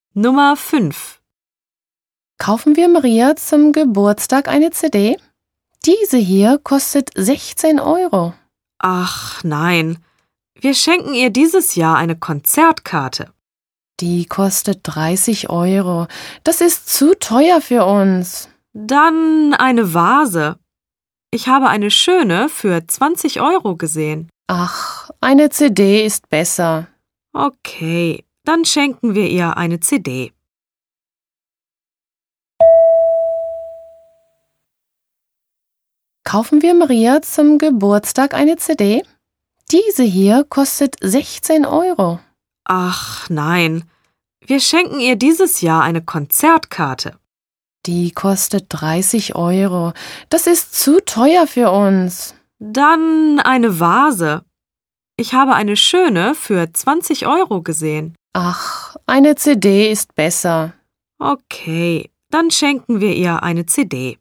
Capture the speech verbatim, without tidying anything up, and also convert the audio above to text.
Nummer fünf. Kaufen wir Maria zum Geburtstag eine C D? Diese hier kostet sechzehn Euro. Ach nein, wir schenken ihr dieses Jahr eine Konzertkarte. Die kostet dreißig Euro. Das ist zu teuer für uns. Dann eine Vase. Ich habe eine schöne für zwanzig Euro gesehen. Ach, eine C D ist besser. Okay, dann schenken wir ihr eine C D. Kaufen wir Maria zum Geburtstag eine C D? Diese hier kostet sechzehn Euro. Ach nein, wir schenken ihr dieses Jahr eine Konzertkarte. Die kostet dreißig Euro. Das ist zu teuer für uns. Dann eine Vase. Ich habe eine schöne für zwanzig Euro gesehen. Ach, eine C D ist besser. Okay, dann schenken wir ihr eine C D.